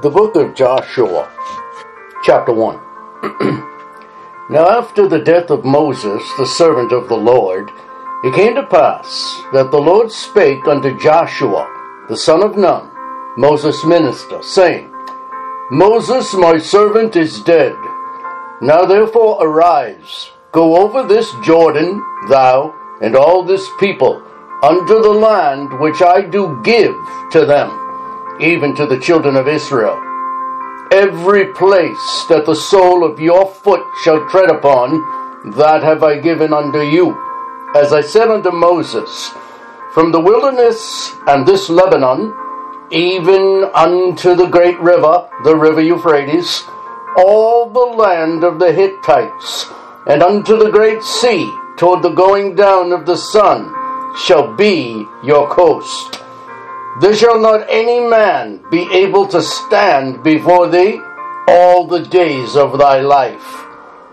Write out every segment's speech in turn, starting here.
The book of Joshua, chapter 1. Now after the death of Moses, the servant of the Lord, it came to pass that the Lord spake unto Joshua, the son of Nun, Moses' minister, saying, Moses my servant is dead. Now therefore arise, go over this Jordan, thou and all this people, unto the land which I do give to them, even to the children of Israel. Every place that the sole of your foot shall tread upon, that have I given unto you, as I said unto Moses, from the wilderness and this Lebanon, even unto the great river, the river Euphrates, all the land of the Hittites, and unto the great sea, toward the going down of the sun, shall be your coast. There shall not any man be able to stand before thee all the days of thy life.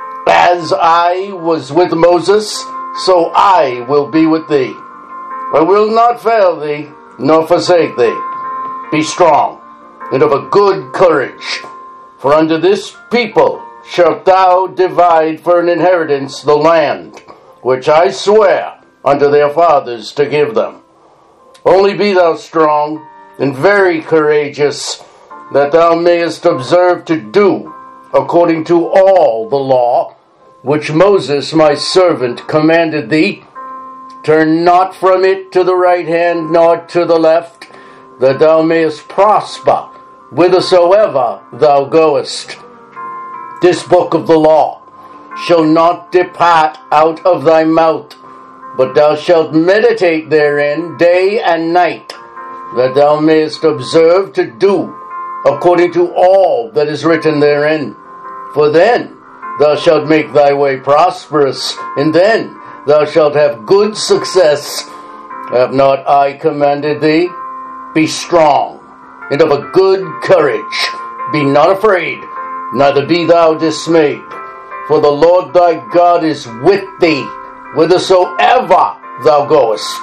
As I was with Moses, so I will be with thee. I will not fail thee, nor forsake thee. Be strong, and of a good courage. For unto this people shalt thou divide for an inheritance the land, which I swear unto their fathers to give them. Only be thou strong and very courageous, that thou mayest observe to do according to all the law which Moses my servant commanded thee. Turn not from it to the right hand nor to the left, that thou mayest prosper whithersoever thou goest. This book of the law shall not depart out of thy mouth, but thou shalt meditate therein day and night, that thou mayest observe to do according to all that is written therein. For then thou shalt make thy way prosperous, and then thou shalt have good success. Have not I commanded thee? Be strong, and of a good courage. Be not afraid, neither be thou dismayed. For the Lord thy God is with thee, whithersoever thou goest.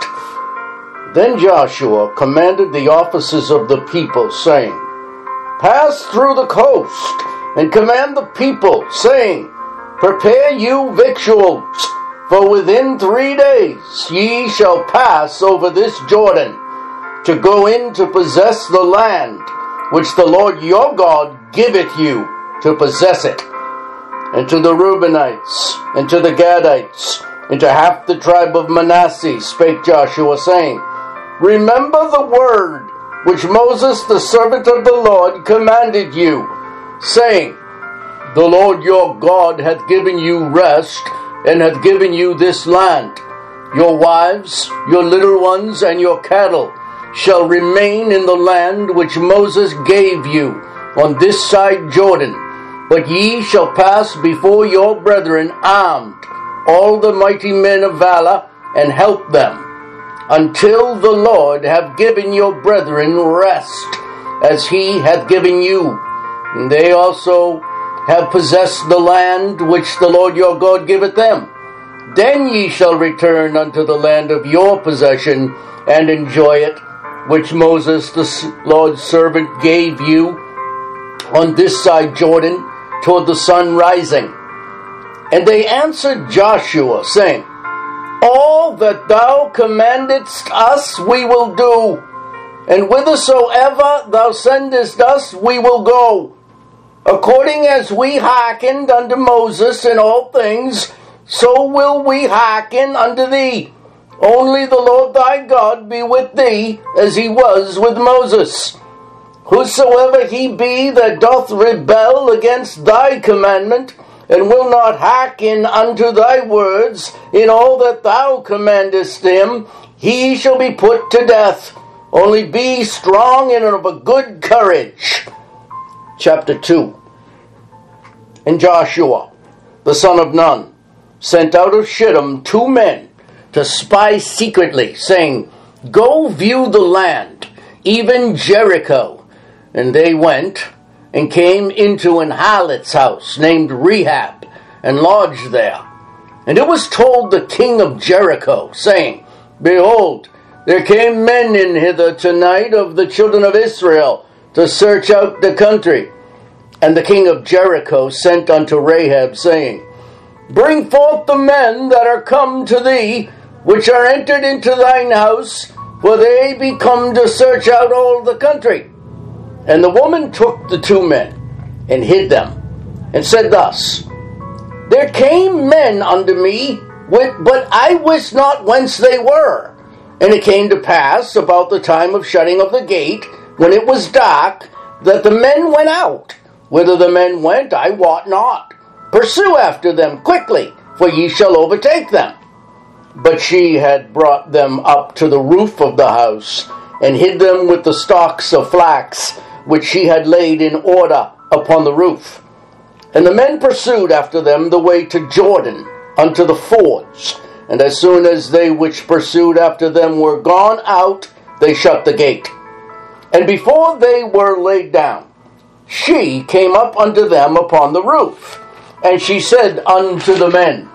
Then Joshua commanded the officers of the people, saying, Pass through the coast, and command the people, saying, Prepare you victuals, for within 3 days ye shall pass over this Jordan, to go in to possess the land which the Lord your God giveth you to possess it. And to the Reubenites, and to the Gadites, and to half the tribe of Manasseh spake Joshua, saying, Remember the word which Moses the servant of the Lord commanded you, saying, The Lord your God hath given you rest, and hath given you this land. Your wives, your little ones, and your cattle shall remain in the land which Moses gave you on this side Jordan. But ye shall pass before your brethren armed, all the mighty men of valor, and help them, until the Lord have given your brethren rest, as he hath given you. And they also have possessed the land which the Lord your God giveth them. Then ye shall return unto the land of your possession, and enjoy it, which Moses the Lord's servant gave you on this side Jordan, toward the sun rising. And they answered Joshua, saying, All that thou commandest us we will do, and whithersoever thou sendest us we will go. According as we hearkened unto Moses in all things, so will we hearken unto thee. Only the Lord thy God be with thee, as he was with Moses. Whosoever he be that doth rebel against thy commandment, and will not hearken unto thy words in all that thou commandest him, he shall be put to death. Only be strong and of a good courage. Chapter 2. And Joshua, the son of Nun, sent out of Shittim 2 men to spy secretly, saying, Go view the land, even Jericho. And they went, and came into an harlot's house named Rehab, and lodged there. And it was told the king of Jericho, saying, Behold, there came men in hither tonight of the children of Israel, to search out the country. And the king of Jericho sent unto Rahab, saying, Bring forth the men that are come to thee, which are entered into thine house, for they be come to search out all the country. And the woman took the 2 men, and hid them, and said thus, There came men unto me, but I wist not whence they were. And it came to pass, about the time of shutting of the gate, when it was dark, that the men went out. Whither the men went, I wot not. Pursue after them quickly, for ye shall overtake them. But she had brought them up to the roof of the house, and hid them with the stalks of flax, which she had laid in order upon the roof. And the men pursued after them the way to Jordan, unto the fords. And as soon as they which pursued after them were gone out, they shut the gate. And before they were laid down, she came up unto them upon the roof. And she said unto the men,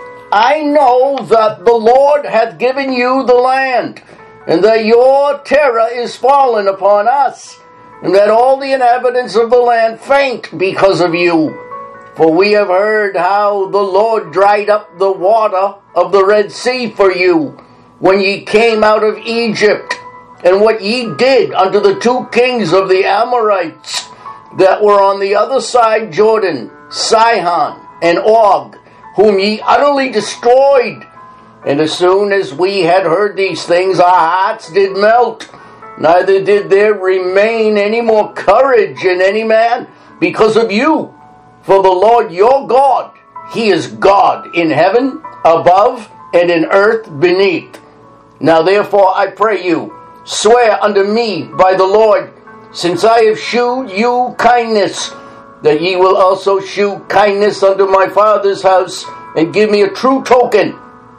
I know that the Lord hath given you the land, and that your terror is fallen upon us, and that all the inhabitants of the land faint because of you. For we have heard how the Lord dried up the water of the Red Sea for you, when ye came out of Egypt, and what ye did unto the 2 kings of the Amorites that were on the other side Jordan, Sihon and Og, whom ye utterly destroyed. And as soon as we had heard these things, our hearts did melt, neither did there remain any more courage in any man because of you. For the Lord your God, he is God in heaven above and in earth beneath. Now therefore I pray you, swear unto me by the Lord, since I have shewed you kindness, that ye will also shew kindness unto my father's house, and give me a true token,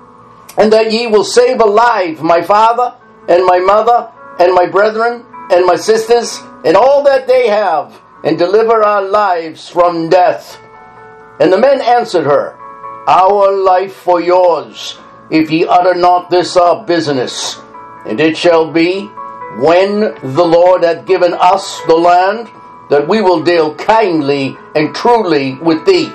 and that ye will save alive my father, and my mother, and my brethren, and my sisters, and all that they have, and deliver our lives from death. And the men answered her, Our life for yours, if ye utter not this our business. And it shall be, when the Lord hath given us the land, that we will deal kindly and truly with thee.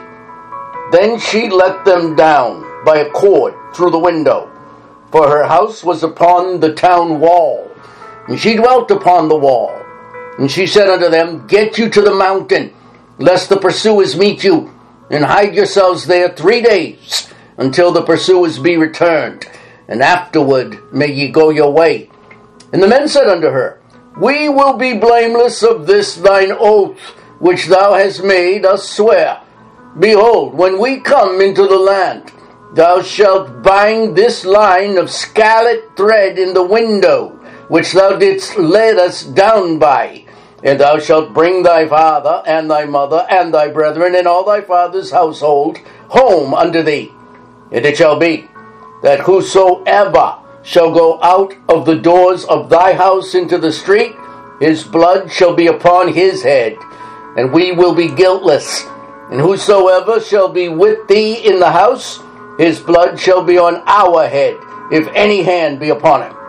Then she let them down by a cord through the window, for her house was upon the town wall, and she dwelt upon the wall. And she said unto them, Get you to the mountain, lest the pursuers meet you, and hide yourselves there 3 days, until the pursuers be returned, and afterward may ye go your way. And the men said unto her, We will be blameless of this thine oath, which thou hast made us swear. Behold, when we come into the land, thou shalt bind this line of scarlet thread in the window, which thou didst let us down by. And thou shalt bring thy father, and thy mother, and thy brethren, and all thy father's household home unto thee. And it shall be, that whosoever shall go out of the doors of thy house into the street, his blood shall be upon his head, and we will be guiltless. And whosoever shall be with thee in the house, his blood shall be on our head, if any hand be upon him.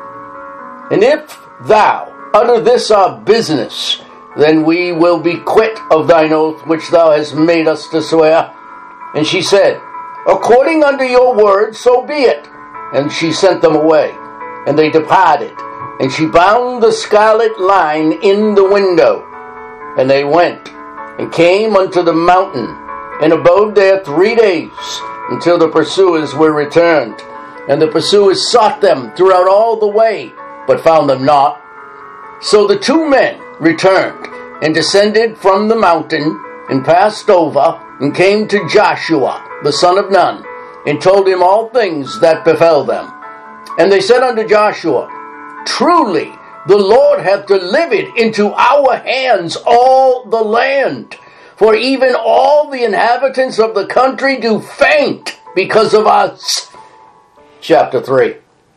And if thou utter this our business, then we will be quit of thine oath which thou hast made us to swear. And she said, According unto your word, so be it. And she sent them away, and they departed. And she bound the scarlet line in the window. And they went, and came unto the mountain, and abode there 3 days, until the pursuers were returned. And the pursuers sought them throughout all the way, but found them not. So the 2 men returned, and descended from the mountain, and passed over, and came to Joshua the son of Nun, and told him all things that befell them. And they said unto Joshua, Truly the Lord hath delivered into our hands all the land, for even all the inhabitants of the country do faint because of us. Chapter 3.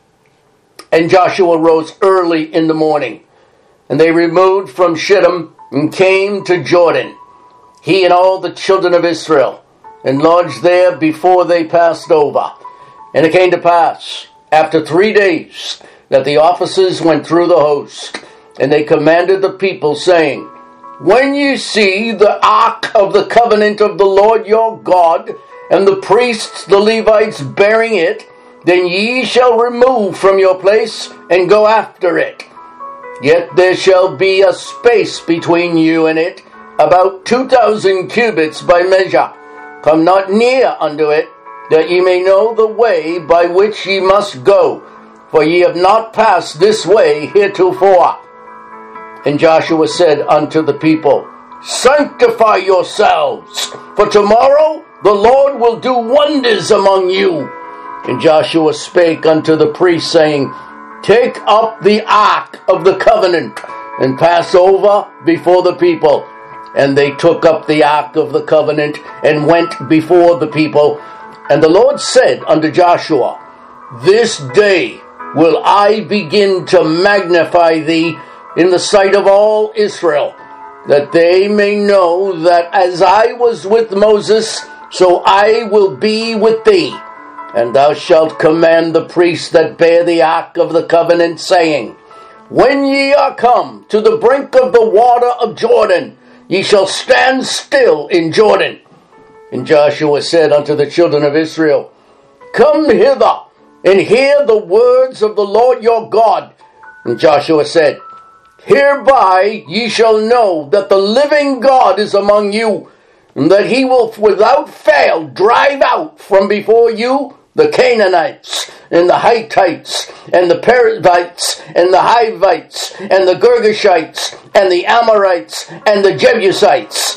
And Joshua rose early in the morning, and they removed from Shittim, and came to Jordan, he and all the children of Israel, and lodged there before they passed over. And it came to pass, after 3 days, that the officers went through the host, and they commanded the people, saying, When you see the ark of the covenant of the Lord your God, and the priests, the Levites, bearing it, then ye shall remove from your place and go after it. Yet there shall be a space between you and it, about 2,000 cubits by measure. Come not near unto it, that ye may know the way by which ye must go, for ye have not passed this way heretofore. And Joshua said unto the people, Sanctify yourselves, for tomorrow the Lord will do wonders among you. And Joshua spake unto the priests, saying, Take up the ark of the covenant, and pass over before the people. And they took up the ark of the covenant, and went before the people. And the Lord said unto Joshua, This day will I begin to magnify thee in the sight of all Israel, that they may know that as I was with Moses, so I will be with thee. And thou shalt command the priests that bear the ark of the covenant, saying, When ye are come to the brink of the water of Jordan, ye shall stand still in Jordan. And Joshua said unto the children of Israel, Come hither, and hear the words of the Lord your God. And Joshua said, Hereby ye shall know that the living God is among you, and that he will without fail drive out from before you the Canaanites, and the Hittites, and the Perizzites, and the Hivites, and the Girgashites, and the Amorites, and the Jebusites.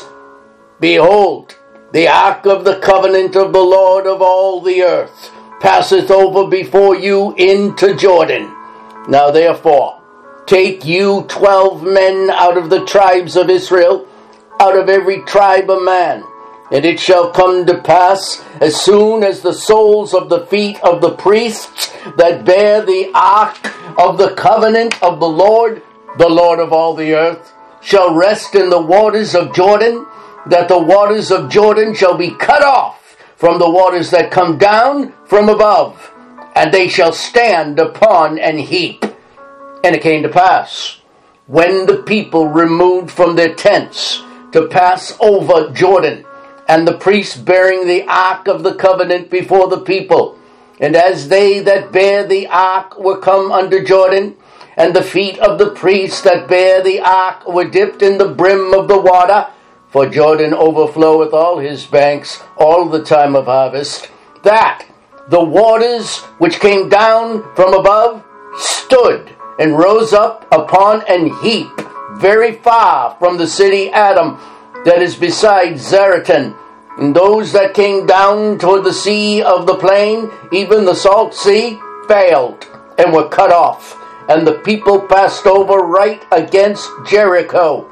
Behold, the ark of the covenant of the Lord of all the earth passeth over before you into Jordan. Now therefore, take you 12 men out of the tribes of Israel, out of every tribe a man. And it shall come to pass, as soon as the soles of the feet of the priests that bear the ark of the covenant of the Lord of all the earth, shall rest in the waters of Jordan, that the waters of Jordan shall be cut off from the waters that come down from above, and they shall stand upon an heap. And it came to pass, when the people removed from their tents to pass over Jordan, and the priests bearing the ark of the covenant before the people, and as they that bear the ark were come under Jordan, and the feet of the priests that bear the ark were dipped in the brim of the water, for Jordan overfloweth all his banks all the time of harvest, that the waters which came down from above stood and rose up upon an heap very far from the city Adam, that is beside Zaretan. And those that came down toward the sea of the plain, even the salt sea, failed and were cut off. And the people passed over right against Jericho.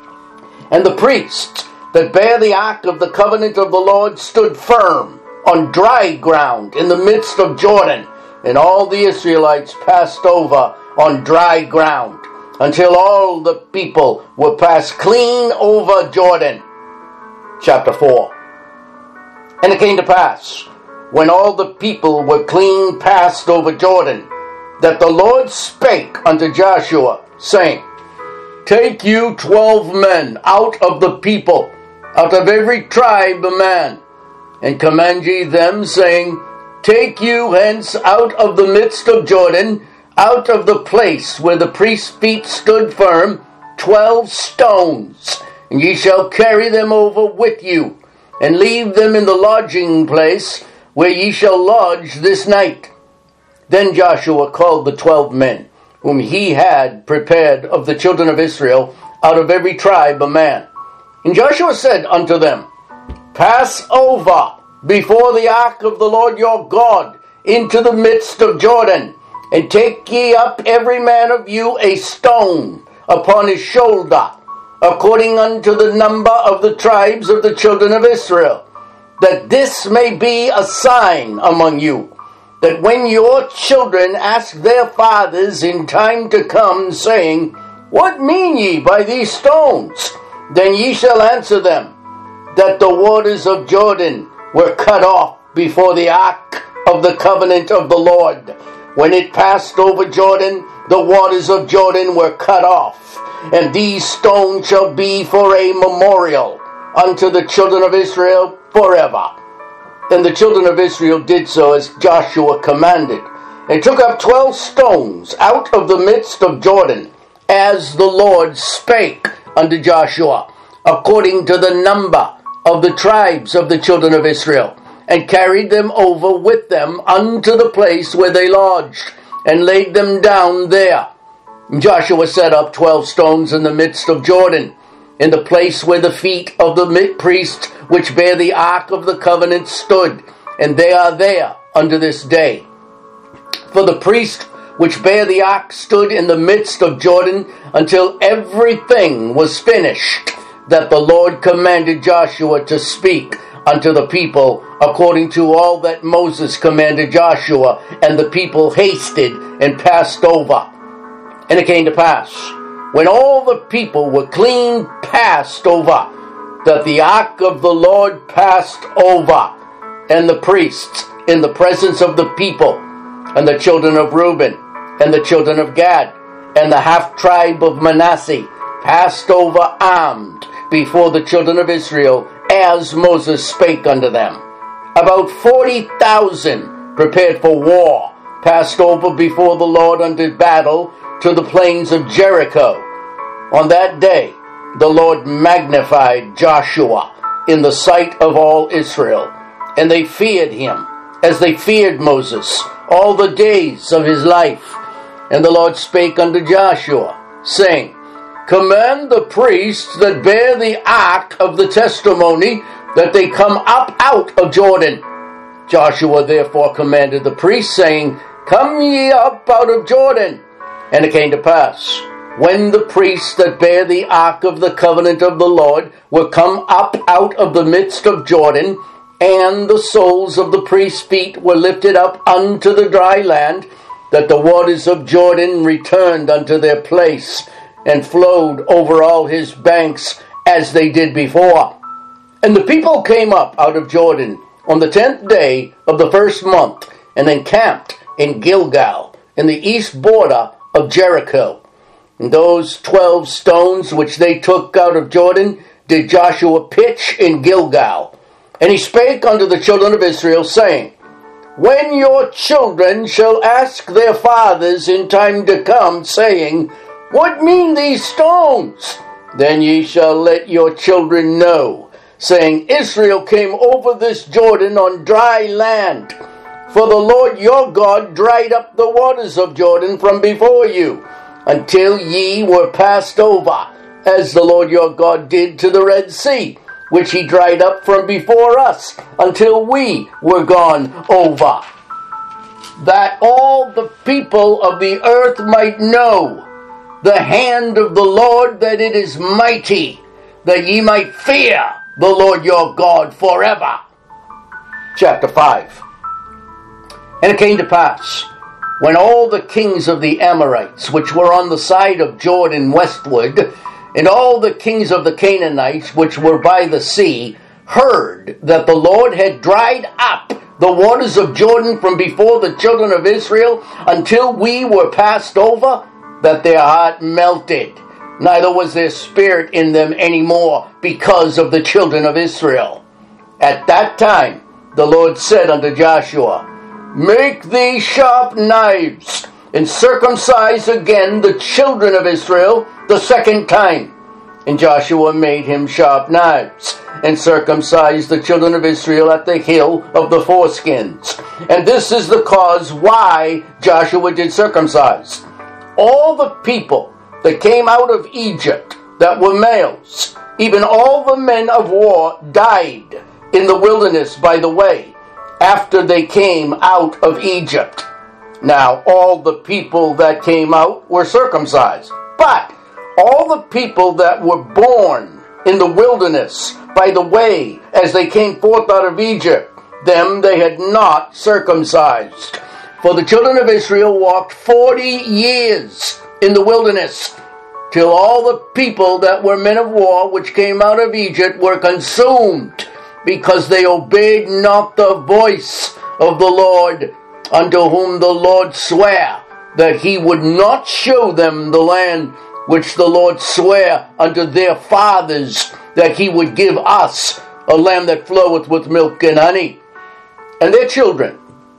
And the priests that bear the ark of the covenant of the Lord stood firm on dry ground in the midst of Jordan. And all the Israelites passed over on dry ground, until all the people were passed clean over Jordan. Chapter 4. And it came to pass, when all the people were clean passed over Jordan, that the Lord spake unto Joshua, saying, Take you 12 men out of the people, out of every tribe a man, and command ye them, saying, Take you hence out of the midst of Jordan, out of the place where the priest's feet stood firm, 12 stones, and ye shall carry them over with you, and leave them in the lodging place where ye shall lodge this night. Then Joshua called the 12 men, whom he had prepared of the children of Israel, out of every tribe a man. And Joshua said unto them, Pass over before the ark of the Lord your God into the midst of Jordan, and take ye up every man of you a stone upon his shoulder, according unto the number of the tribes of the children of Israel, that this may be a sign among you, that when your children ask their fathers in time to come, saying, What mean ye by these stones? Then ye shall answer them, that the waters of Jordan were cut off before the ark of the covenant of the Lord. When it passed over Jordan, the waters of Jordan were cut off. and these stones shall be for a memorial unto the children of Israel forever. And the children of Israel did so as Joshua commanded, and took up 12 stones out of the midst of Jordan, as the Lord spake unto Joshua, according to the number of the tribes of the children of Israel, and carried them over with them unto the place where they lodged, and laid them down there. And Joshua set up 12 stones in the midst of Jordan, in the place where the feet of the priests which bear the ark of the covenant stood, and they are there unto this day. For the priest which bare the ark stood in the midst of Jordan until everything was finished, that the Lord commanded Joshua to speak unto the people, according to all that Moses commanded Joshua. And the people hasted and passed over. And it came to pass, when all the people were clean passed over, that the ark of the Lord passed over, and the priests in the presence of the people, and the children of Reuben, and the children of Gad, and the half-tribe of Manasseh, passed over armed before the children of Israel, as Moses spake unto them. About 40,000 prepared for war passed over before the Lord unto battle to the plains of Jericho. On that day the Lord magnified Joshua in the sight of all Israel, and they feared him as they feared Moses all the days of his life. And the Lord spake unto Joshua, saying, Command the priests that bear the ark of the testimony, that they come up out of Jordan. Joshua therefore commanded the priests, saying, Come ye up out of Jordan. And it came to pass, when the priests that bear the ark of the covenant of the Lord were come up out of the midst of Jordan, and the soles of the priests' feet were lifted up unto the dry land, that the waters of Jordan returned unto their place, and flowed over all his banks as they did before. And the people came up out of Jordan on the 10th day of the first month, and encamped in Gilgal, in the east border of Jericho. And those 12 stones which they took out of Jordan did Joshua pitch in Gilgal. And he spake unto the children of Israel, saying, When your children shall ask their fathers in time to come, saying, What mean these stones? Then ye shall let your children know, saying, Israel came over this Jordan on dry land. For the Lord your God dried up the waters of Jordan from before you, until ye were passed over, as the Lord your God did to the Red Sea, which he dried up from before us, until we were gone over. That all the people of the earth might know the hand of the Lord, that it is mighty, that ye might fear the Lord your God forever. Chapter 5. And it came to pass, when all the kings of the Amorites, which were on the side of Jordan westward, and all the kings of the Canaanites, which were by the sea, heard that the Lord had dried up the waters of Jordan from before the children of Israel, until we were passed over, that their heart melted, neither was there spirit in them any more, because of the children of Israel. At that time the Lord said unto Joshua, Make thee sharp knives, and circumcise again the children of Israel the second time. And Joshua made him sharp knives, and circumcised the children of Israel at the hill of the foreskins. And this is the cause why Joshua did circumcise. All the people that came out of Egypt that were males, even all the men of war, died in the wilderness by the way, after they came out of Egypt. Now all the people that came out were circumcised, but all the people that were born in the wilderness by the way, as they came forth out of Egypt, them they had not circumcised. For the children of Israel walked 40 years in the wilderness, till all the people that were men of war which came out of Egypt were consumed, because they obeyed not the voice of the Lord, unto whom the Lord sware that he would not show them the land which the Lord sware unto their fathers, that he would give us a land that floweth with milk and honey. And their children,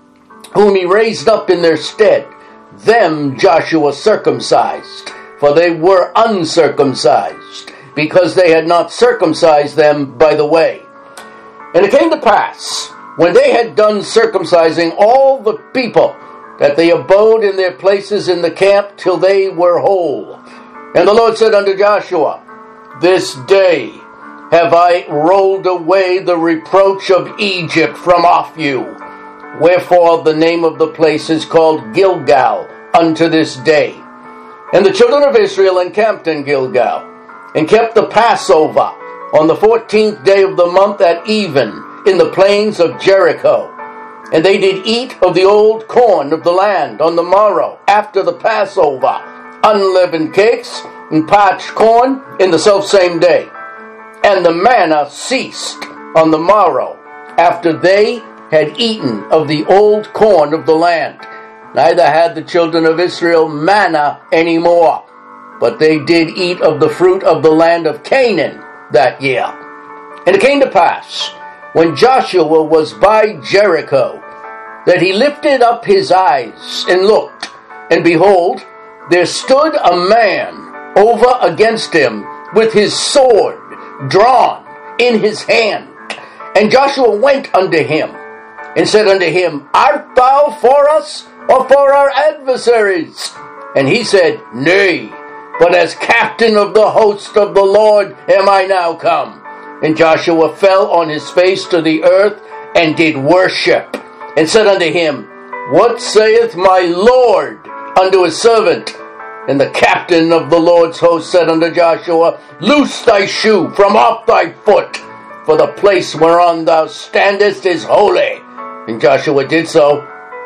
whom he raised up in their stead, them Joshua circumcised, for they were uncircumcised, because they had not circumcised them by the way. And it came to pass, when they had done circumcising all the people, that they abode in their places in the camp till they were whole. And the Lord said unto Joshua, This day have I rolled away the reproach of Egypt from off you. Wherefore the name of the place is called Gilgal unto this day. And the children of Israel encamped in Gilgal, and kept the Passover on the 14th day of the month at even, in the plains of Jericho. And they did eat of the old corn of the land on the morrow after the Passover, unleavened cakes and parched corn in the selfsame day. And the manna ceased on the morrow after they had eaten of the old corn of the land. Neither had the children of Israel manna any more, but they did eat of the fruit of the land of Canaan that year. And it came to pass, when Joshua was by Jericho, that he lifted up his eyes and looked, and behold, there stood a man over against him with his sword drawn in his hand. And Joshua went unto him, and said unto him, Art thou for us, or for our adversaries? And he said, Nay, but as captain of the host of the Lord am I now come. And Joshua fell on his face to the earth, and did worship, and said unto him, What saith my Lord unto his servant? And the captain of the Lord's host said unto Joshua, Loose thy shoe from off thy foot, for the place whereon thou standest is holy. And Joshua did so.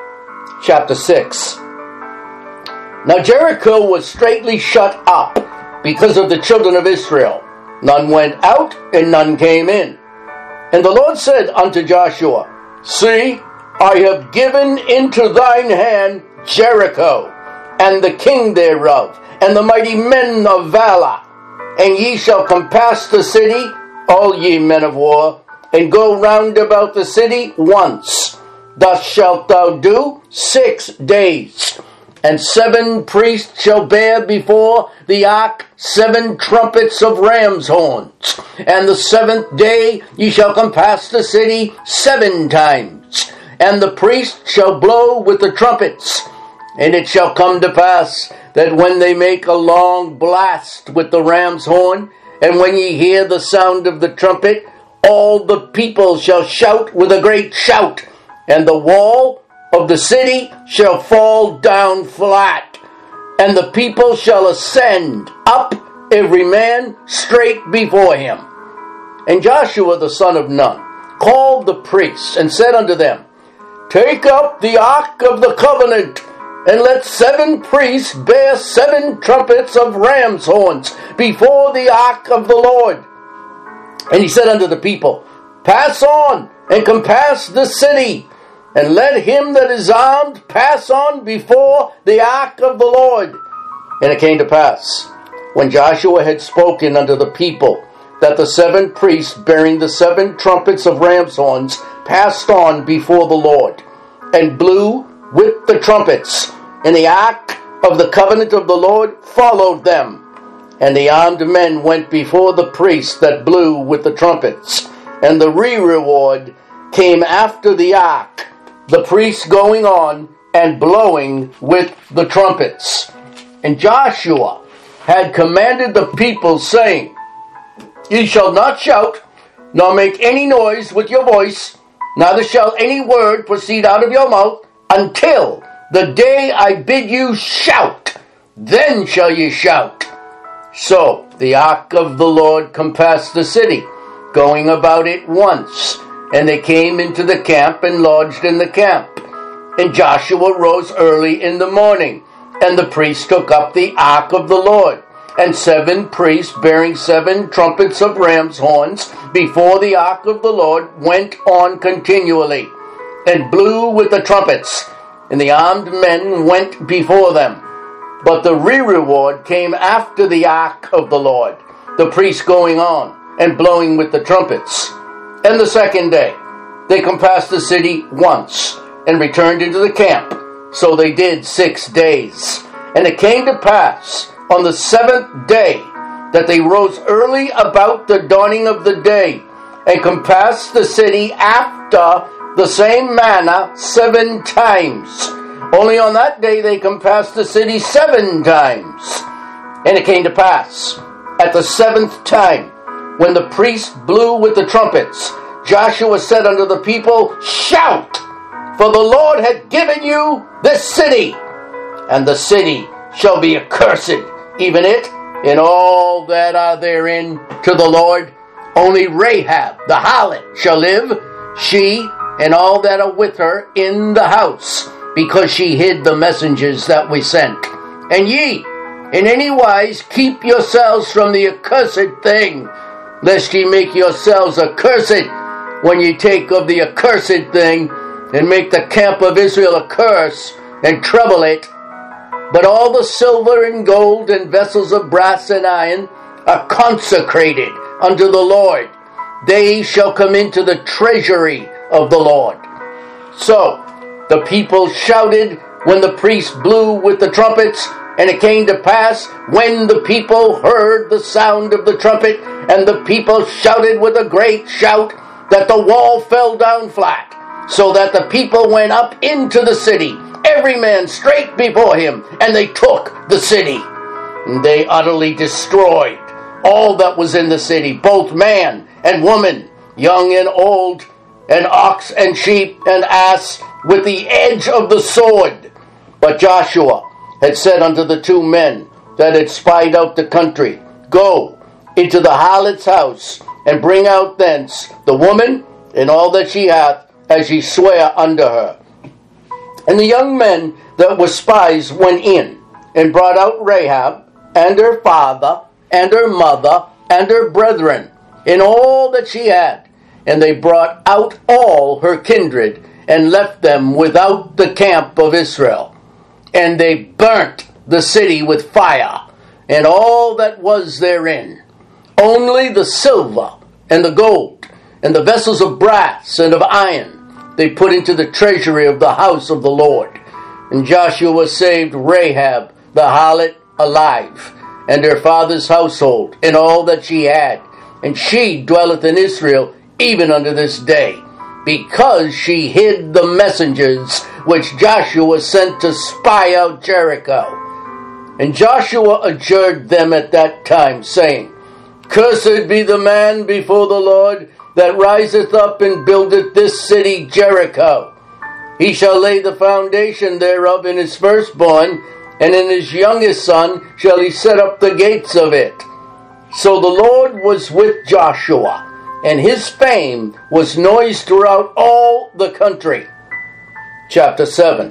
Chapter 6. Now Jericho was straitly shut up because of the children of Israel. None went out, and none came in. And the Lord said unto Joshua, See, I have given into thine hand Jericho, and the king thereof, and the mighty men of valor. And ye shall compass the city, all ye men of war, and go round about the city once. Thus shalt thou do 6 days. And 7 priests shall bear before the ark 7 trumpets of ram's horns. And the 7th day ye shall compass the city 7 times. And the priest shall blow with the trumpets. And it shall come to pass that when they make a long blast with the ram's horn, and when ye hear the sound of the trumpet, all the people shall shout with a great shout, and the wall of the city shall fall down flat, and the people shall ascend up, every man straight before him. And Joshua the son of Nun called the priests, and said unto them, Take up the ark of the covenant, and let 7 priests bear 7 trumpets of ram's horns before the ark of the Lord. And he said unto the people, Pass on, and compass the city, and let him that is armed pass on before the ark of the Lord. And it came to pass, when Joshua had spoken unto the people, that the 7 priests bearing the 7 trumpets of ram's horns passed on before the Lord, and blew with the trumpets, and the ark of the covenant of the Lord followed them. And the armed men went before the priests that blew with the trumpets, and the reward came after the ark, the priests going on and blowing with the trumpets. And Joshua had commanded the people, saying, Ye shall not shout, nor make any noise with your voice, neither shall any word proceed out of your mouth, until the day I bid you shout, then shall ye shout. So the ark of the Lord compassed the city, going about it once. And they came into the camp and lodged in the camp. And Joshua rose early in the morning, and the priests took up the ark of the Lord. And 7 priests bearing 7 trumpets of ram's horns before the ark of the Lord went on continually, and blew with the trumpets. And the armed men went before them. But the reward came after the ark of the Lord, the priests going on and blowing with the trumpets. And the second day, they compassed the city once and returned into the camp. So they did 6 days. And it came to pass on the 7th day that they rose early about the dawning of the day and compassed the city after the same manner 7 times. Only on that day they compassed the city 7 times. And it came to pass at the 7th time, when the priests blew with the trumpets, Joshua said unto the people, Shout! For the Lord hath given you this city, and the city shall be accursed, even it and all that are therein, to the Lord. Only Rahab the harlot shall live, she and all that are with her in the house, because she hid the messengers that we sent. And ye, in any wise, keep yourselves from the accursed thing, lest ye make yourselves accursed when ye take of the accursed thing, and make the camp of Israel a curse, and trouble it. But all the silver and gold and vessels of brass and iron are consecrated unto the Lord. They shall come into the treasury of the Lord. So the people shouted when the priests blew with the trumpets, and it came to pass when the people heard the sound of the trumpet, and the people shouted with a great shout, that the wall fell down flat, so that the people went up into the city, every man straight before him, and they took the city. And they utterly destroyed all that was in the city, both man and woman, young and old, and ox and sheep and ass, with the edge of the sword. But Joshua had said unto the 2 men that had spied out the country, Go into the harlot's house, and bring out thence the woman and all that she hath, as ye swear unto her. And the young men that were spies went in, and brought out Rahab, and her father, and her mother, and her brethren, and all that she had. And they brought out all her kindred, and left them without the camp of Israel. And they burnt the city with fire, and all that was therein. Only the silver and the gold, and the vessels of brass and of iron, they put into the treasury of the house of the Lord. And Joshua saved Rahab the harlot alive, and her father's household, and all that she had. And she dwelleth in Israel even unto this day, because she hid the messengers which Joshua sent to spy out Jericho. And Joshua adjured them at that time, saying, Cursed be the man before the Lord that riseth up and buildeth this city Jericho. He shall lay the foundation thereof in his firstborn, and in his youngest son shall he set up the gates of it. So the Lord was with Joshua, and his fame was noised throughout all the country. Chapter 7.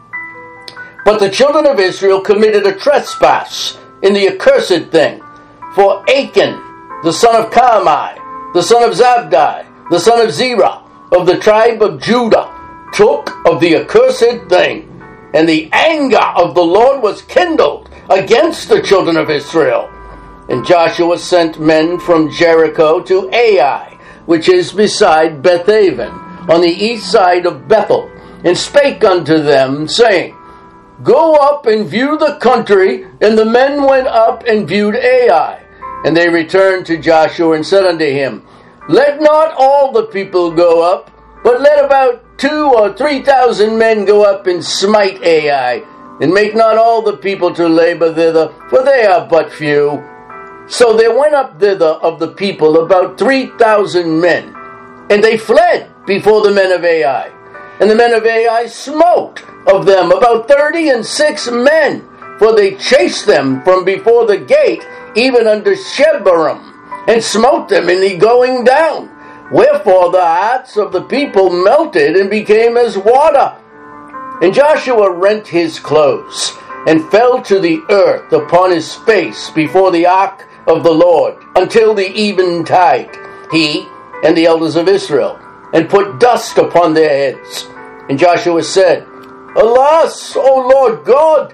But the children of Israel committed a trespass in the accursed thing. For Achan, the son of Carmi, the son of Zabdi, the son of Zerah, of the tribe of Judah, took of the accursed thing. And the anger of the Lord was kindled against the children of Israel. And Joshua sent men from Jericho to Ai, which is beside Bethaven, on the east side of Bethel, and spake unto them, saying, Go up and view the country. And the men went up and viewed Ai. And they returned to Joshua and said unto him, Let not all the people go up, but let about 2,000 or 3,000 men go up and smite Ai, and make not all the people to labor thither, for they are but few. So there went up thither of the people about 3,000 men, and they fled before the men of Ai. And the men of Ai smote of them about 36 men, for they chased them from before the gate, even unto Shebarim, and smote them in the going down. Wherefore the hearts of the people melted and became as water. And Joshua rent his clothes, and fell to the earth upon his face before the ark of the Lord, until the eventide, he and the elders of Israel, and put dust upon their heads. And Joshua said, Alas, O Lord God,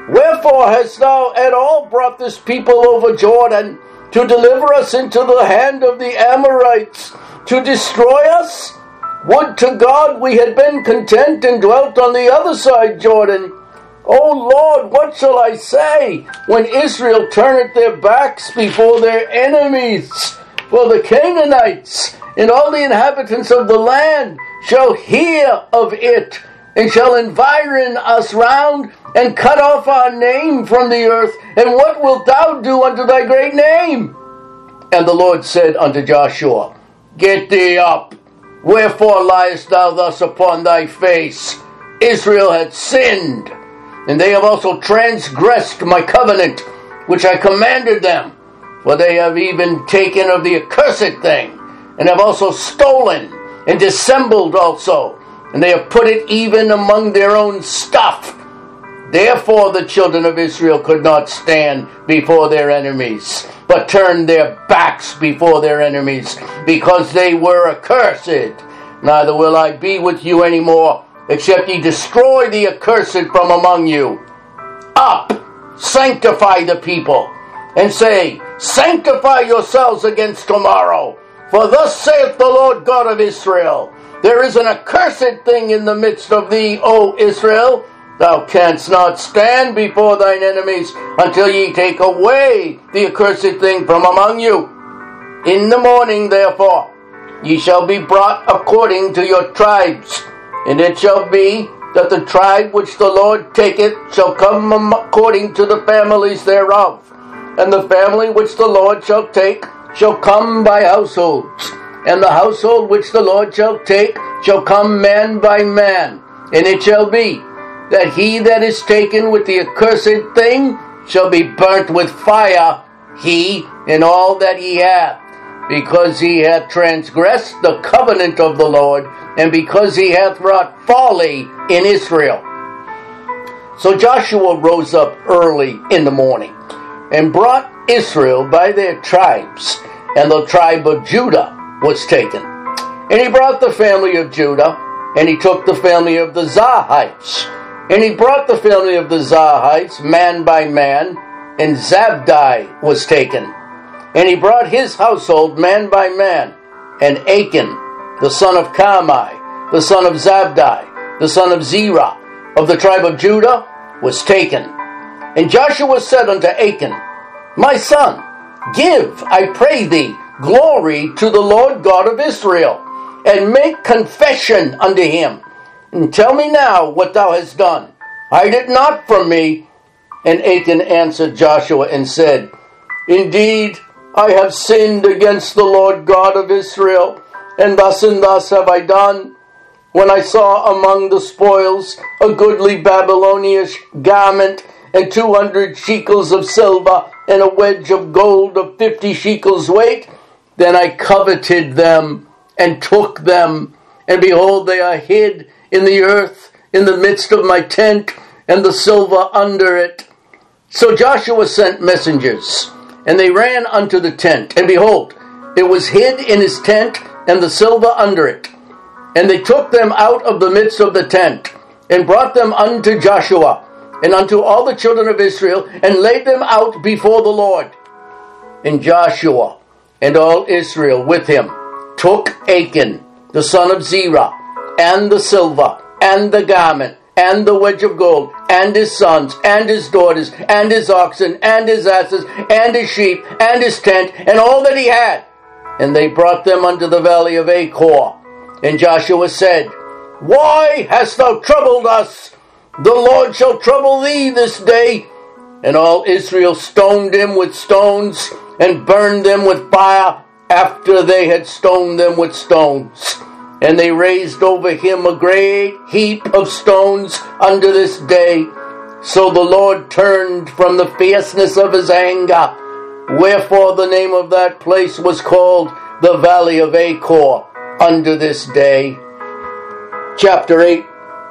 Wherefore hast thou at all brought this people over Jordan to deliver us into the hand of the Amorites, to destroy us? Would to God we had been content and dwelt on the other side Jordan. O Lord, what shall I say when Israel turneth their backs before their enemies? For the Canaanites and all the inhabitants of the land shall hear of it, and shall environ us round, and cut off our name from the earth. And what wilt thou do unto thy great name? And the Lord said unto Joshua, Get thee up. Wherefore liest thou thus upon thy face? Israel hath sinned, and they have also transgressed my covenant, which I commanded them. For they have even taken of the accursed thing, and have also stolen, and dissembled also, and they have put it even among their own stuff. Therefore the children of Israel could not stand before their enemies, but turned their backs before their enemies, because they were accursed. Neither will I be with you any more, except ye destroy the accursed from among you. Up, sanctify the people, and say, Sanctify yourselves against tomorrow. For thus saith the Lord God of Israel, There is an accursed thing in the midst of thee, O Israel. Thou canst not stand before thine enemies until ye take away the accursed thing from among you. In the morning, therefore, ye shall be brought according to your tribes. And it shall be that the tribe which the Lord taketh shall come according to the families thereof. And the family which the Lord shall take shall come by households. And the household which the Lord shall take shall come man by man. And it shall be that he that is taken with the accursed thing shall be burnt with fire, he and all that he hath, because he hath transgressed the covenant of the Lord, and because he hath wrought folly in Israel. So Joshua rose up early in the morning, and brought Israel by their tribes, and the tribe of Judah was taken. And he brought the family of Judah, and he took the family of the Zarhites. And he brought the family of the Zarhites man by man, and Zabdi was taken. And he brought his household man by man, and Achan, the son of Carmi, the son of Zabdi, the son of Zerah, of the tribe of Judah, was taken. And Joshua said unto Achan, My son, give, I pray thee, glory to the Lord God of Israel, and make confession unto him, and tell me now what thou hast done. Hide it not from me. And Achan answered Joshua and said, Indeed, I have sinned against the Lord God of Israel, and thus have I done. When I saw among the spoils a goodly Babylonian garment, and 200 shekels of silver, and a wedge of gold of 50 shekels weight, then I coveted them, and took them, and behold, they are hid in the earth, in the midst of my tent, and the silver under it. So Joshua sent messengers, and they ran unto the tent, and behold, it was hid in his tent, and the silver under it. And they took them out of the midst of the tent, and brought them unto Joshua, and unto all the children of Israel, and laid them out before the Lord. And Joshua and all Israel with him took Achan, the son of Zerah, and the silver, and the garment, and the wedge of gold, and his sons, and his daughters, and his oxen, and his asses, and his sheep, and his tent, and all that he had. And they brought them unto the valley of Achor. And Joshua said, Why hast thou troubled us? The Lord shall trouble thee this day. And all Israel stoned him with stones, and burned them with fire, after they had stoned them with stones. And they raised over him a great heap of stones unto this day. So the Lord turned from the fierceness of his anger. Wherefore the name of that place was called the Valley of Achor unto this day. Chapter 8.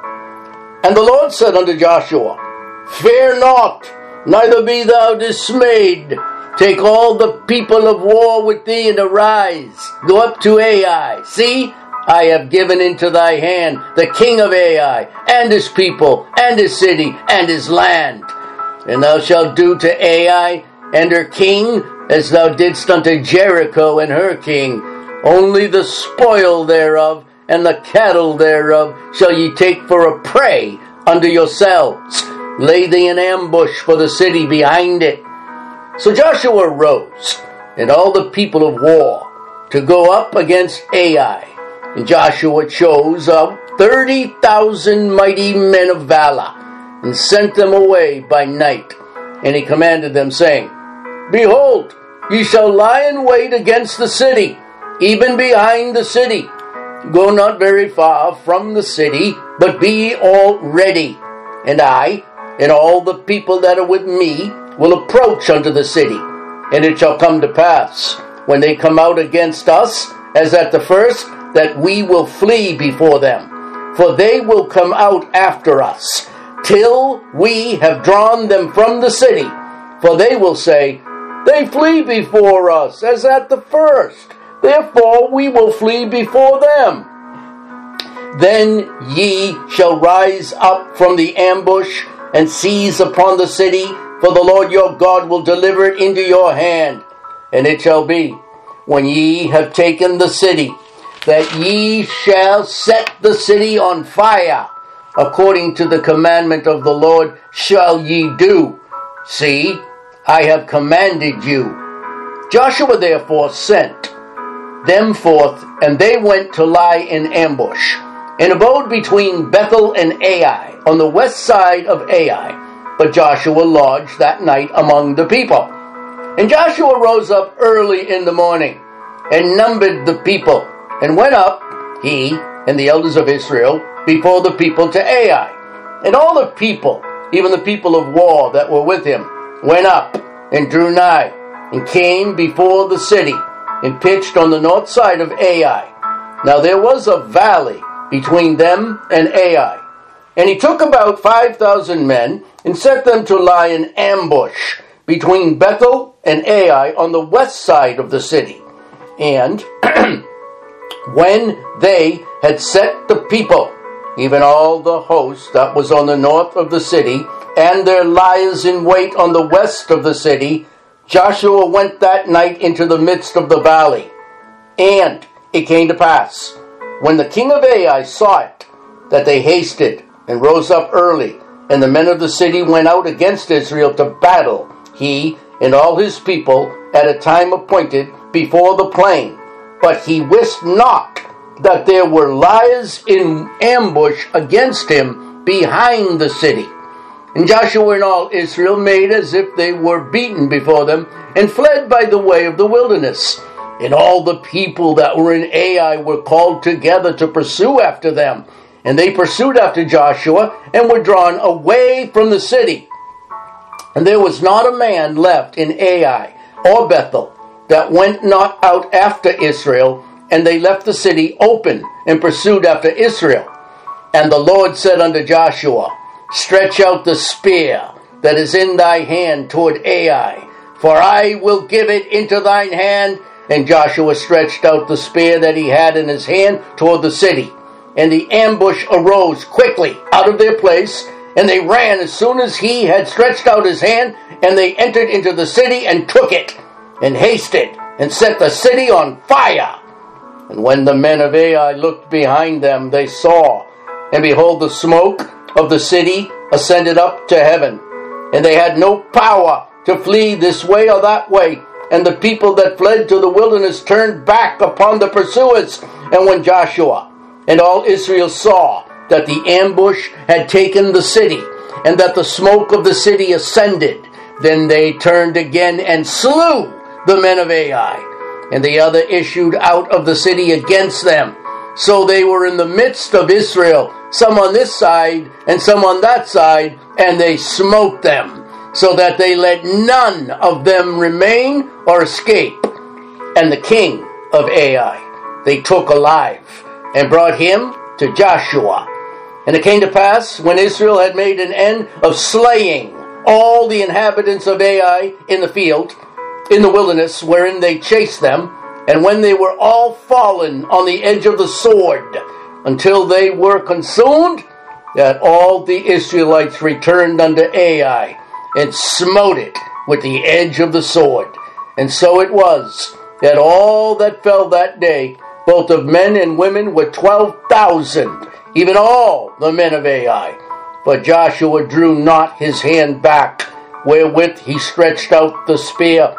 And the Lord said unto Joshua, Fear not, neither be thou dismayed. Take all the people of war with thee, and arise. Go up to Ai. See, I have given into thy hand the king of Ai, and his people, and his city, and his land. And thou shalt do to Ai and her king as thou didst unto Jericho and her king. Only the spoil thereof and the cattle thereof shall ye take for a prey unto yourselves. Lay thee an ambush for the city behind it. So Joshua rose, and all the people of war, to go up against Ai. And Joshua chose of 30,000 mighty men of valor, and sent them away by night. And he commanded them, saying, Behold, ye shall lie in wait against the city, even behind the city. Go not very far from the city, but be ye all ready. And I, and all the people that are with me, will approach unto the city. And it shall come to pass, when they come out against us, as at the first, that we will flee before them. For they will come out after us, till we have drawn them from the city. For they will say, They flee before us, as at the first. Therefore we will flee before them. Then ye shall rise up from the ambush, and seize upon the city, for the Lord your God will deliver it into your hand. And it shall be, when ye have taken the city, that ye shall set the city on fire. According to the commandment of the Lord shall ye do. See, I have commanded you. Joshua therefore sent them forth, and they went to lie in ambush, and abode between Bethel and Ai, on the west side of Ai. But Joshua lodged that night among the people. And Joshua rose up early in the morning, and numbered the people, and went up, he and the elders of Israel, before the people to Ai. And all the people, even the people of war that were with him, went up, and drew nigh, and came before the city, and pitched on the north side of Ai. Now there was a valley between them and Ai. And he took about 5,000 men, and set them to lie in ambush between Bethel and Ai on the west side of the city. And when they had set the people, even all the host that was on the north of the city, and their liers in wait on the west of the city, Joshua went that night into the midst of the valley. And it came to pass, when the king of Ai saw it, that they hasted and rose up early, and the men of the city went out against Israel to battle, he and all his people, at a time appointed before the plain. But he wist not that there were liers in ambush against him behind the city. And Joshua and all Israel made as if they were beaten before them, and fled by the way of the wilderness. And all the people that were in Ai were called together to pursue after them. And they pursued after Joshua, and were drawn away from the city. And there was not a man left in Ai or Bethel that went not out after Israel, and they left the city open, and pursued after Israel. And the Lord said unto Joshua, Stretch out the spear that is in thy hand toward Ai, for I will give it into thine hand. And Joshua stretched out the spear that he had in his hand toward the city. And the ambush arose quickly out of their place, and they ran as soon as he had stretched out his hand, and they entered into the city and took it, and hasted, and set the city on fire. And when the men of Ai looked behind them, they saw, and behold, the smoke of the city ascended up to heaven. And they had no power to flee this way or that way. And the people that fled to the wilderness turned back upon the pursuers. And when Joshua and all Israel saw that the ambush had taken the city, and that the smoke of the city ascended, then they turned again and slew the men of Ai. And the other issued out of the city against them. So they were in the midst of Israel, some on this side and some on that side, and they smote them, so that they let none of them remain or escape. And the king of Ai they took alive, and brought him to Joshua. And it came to pass, when Israel had made an end of slaying all the inhabitants of Ai in the field, in the wilderness wherein they chased them, and when they were all fallen on the edge of the sword, until they were consumed, that all the Israelites returned unto Ai, and smote it with the edge of the sword. And so it was that all that fell that day, both of men and women, were 12,000, even all the men of Ai. But Joshua drew not his hand back, wherewith he stretched out the spear,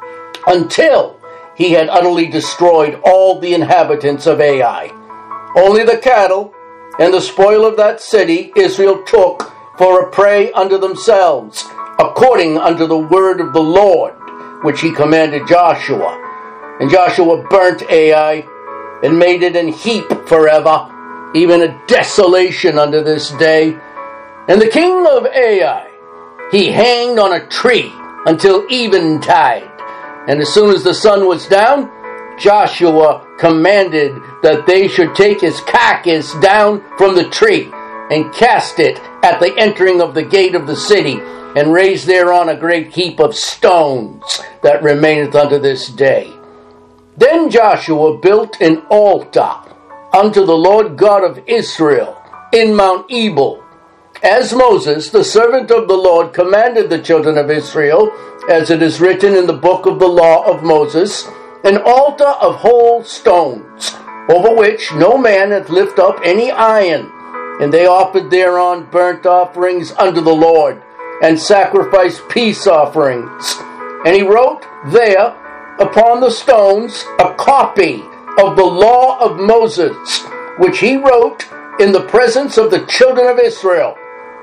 until he had utterly destroyed all the inhabitants of Ai. Only the cattle and the spoil of that city Israel took for a prey unto themselves, according unto the word of the Lord, which he commanded Joshua. And Joshua burnt Ai, and made it an heap forever, even a desolation unto this day. And the king of Ai he hanged on a tree until eventide. And as soon as the sun was down, Joshua commanded that they should take his carcass down from the tree and cast it at the entering of the gate of the city, and raise thereon a great heap of stones that remaineth unto this day. Then Joshua built an altar unto the Lord God of Israel in Mount Ebal, as Moses, the servant of the Lord, commanded the children of Israel, as it is written in the book of the law of Moses, an altar of whole stones, over which no man hath lift up any iron. And they offered thereon burnt offerings unto the Lord, and sacrificed peace offerings. And he wrote there upon the stones a copy of the law of Moses, which he wrote in the presence of the children of Israel.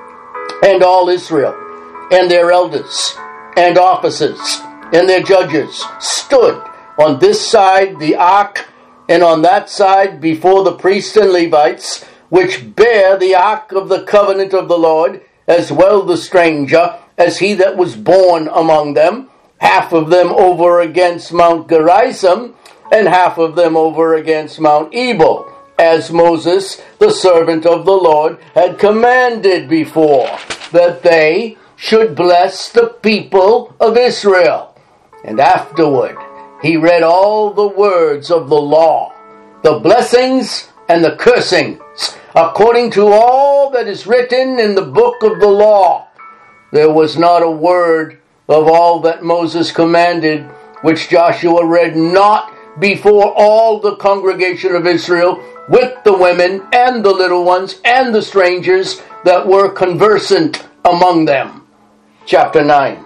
And all Israel, and their elders, and officers, and their judges stood on this side the ark, and on that side before the priests and Levites, which bear the ark of the covenant of the Lord, as well the stranger as he that was born among them, half of them over against Mount Gerizim, and half of them over against Mount Ebal, as Moses, the servant of the Lord, had commanded before, that they should bless the people of Israel. And afterward he read all the words of the law, the blessings and the cursings, according to all that is written in the book of the law. There was not a word of all that Moses commanded, which Joshua read not before all the congregation of Israel, with the women and the little ones and the strangers that were conversant among them. Chapter 9.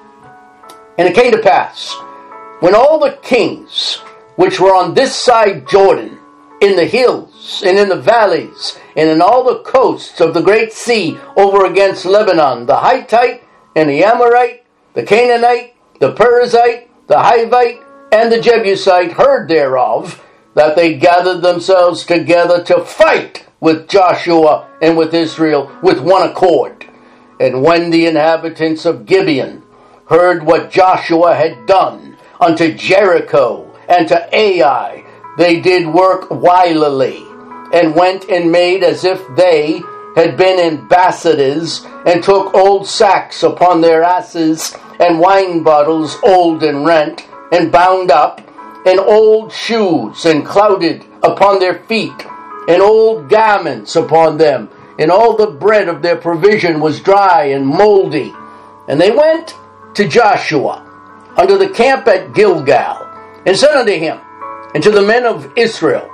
And it came to pass, when all the kings which were on this side Jordan, in the hills, and in the valleys, and in all the coasts of the great sea over against Lebanon, the Hittite, and the Amorite, the Canaanite, the Perizzite, the Hivite, and the Jebusite heard thereof, that they gathered themselves together to fight with Joshua and with Israel with one accord. And when the inhabitants of Gibeon heard what Joshua had done unto Jericho and to Ai, they did work wilily, and went and made as if they had been ambassadors, and took old sacks upon their asses, and wine bottles old and rent, and bound up, and old shoes, and clouded upon their feet, and old garments upon them, and all the bread of their provision was dry and moldy. And they went to Joshua unto the camp at Gilgal, and said unto him, and to the men of Israel,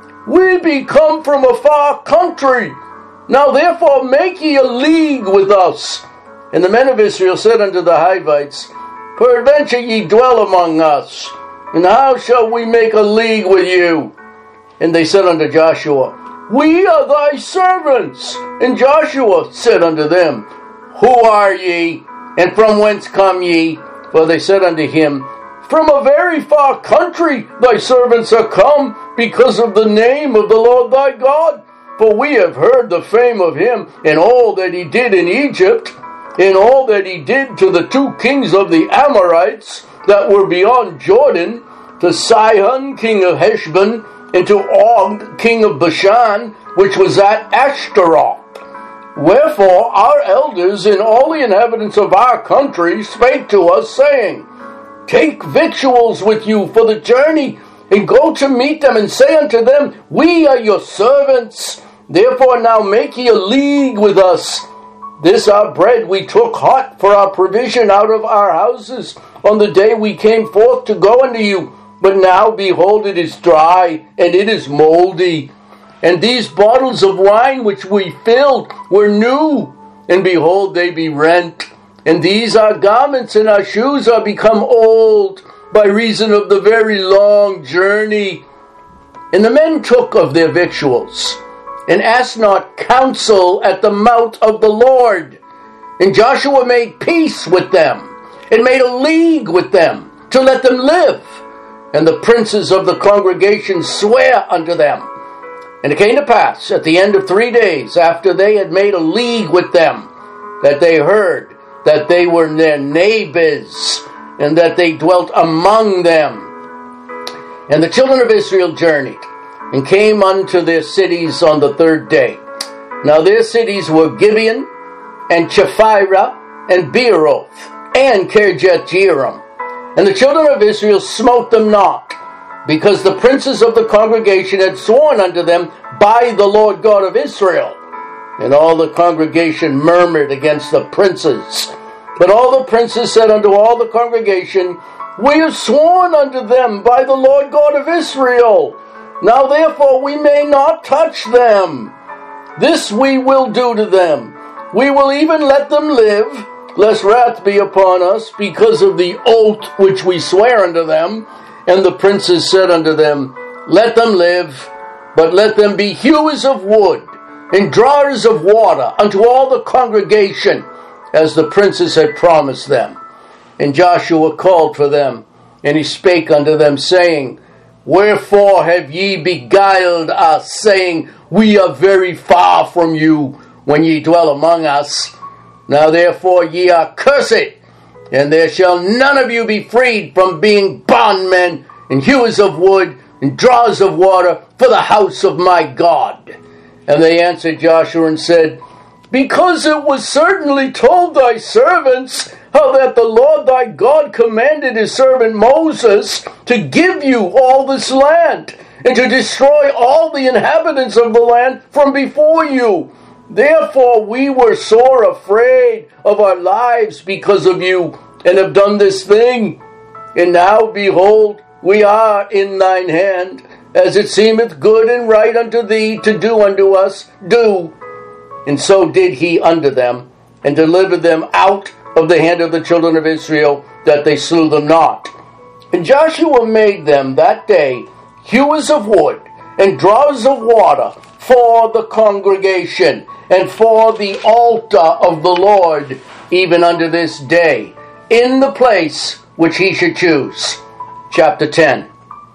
We be come from a far country. Now therefore make ye a league with us. And the men of Israel said unto the Hivites, Peradventure ye dwell among us, and how shall we make a league with you? And they said unto Joshua, We are thy servants. And Joshua said unto them, Who are ye, and from whence come ye? For they said unto him, From a very far country thy servants are come, because of the name of the Lord thy God. For we have heard the fame of him, and all that he did in Egypt, and all that he did to the two kings of the Amorites that were beyond Jordan, to Sihon king of Heshbon, and to Og king of Bashan, which was at Ashtaroth. Wherefore our elders and all the inhabitants of our country spake to us, saying, Take victuals with you for the journey, and go to meet them, and say unto them, We are your servants. Therefore now make ye a league with us, This our bread we took hot for our provision out of our houses on the day we came forth to go unto you. But now, behold, it is dry, and it is moldy. And these bottles of wine which we filled were new, and behold, they be rent. And these our garments and our shoes are become old, by reason of the very long journey. And the men took of their victuals, and asked not counsel at the mount of the Lord. And Joshua made peace with them, and made a league with them, to let them live. And the princes of the congregation swear unto them. And it came to pass, at the end of 3 days, after they had made a league with them, that they heard that they were their neighbors, and that they dwelt among them. And the children of Israel journeyed, and came unto their cities on the 3rd day. Now their cities were Gibeon, and Chephirah, and Beeroth, and Kirjath-jearim. And the children of Israel smote them not, because the princes of the congregation had sworn unto them by the Lord God of Israel. And all the congregation murmured against the princes. But all the princes said unto all the congregation, We have sworn unto them by the Lord God of Israel. Now therefore we may not touch them. This we will do to them. We will even let them live, lest wrath be upon us, because of the oath which we swear unto them. And the princes said unto them, Let them live, but let them be hewers of wood, and drawers of water unto all the congregation, as the princes had promised them. And Joshua called for them, and he spake unto them, saying, Wherefore have ye beguiled us, saying, We are very far from you, when ye dwell among us? Now therefore ye are cursed, and there shall none of you be freed from being bondmen, and hewers of wood, and drawers of water, for the house of my God. And they answered Joshua and said, Because it was certainly told thy servants, how that the Lord thy God commanded his servant Moses to give you all this land, and to destroy all the inhabitants of the land from before you. Therefore we were sore afraid of our lives because of you, and have done this thing. And now, behold, we are in thine hand, as it seemeth good and right unto thee to do unto us, do. And so did he unto them, and delivered them out of the hand of the children of Israel, that they slew them not. And Joshua made them that day hewers of wood, and drawers of water, for the congregation, and for the altar of the Lord, even unto this day, in the place which he should choose. Chapter 10.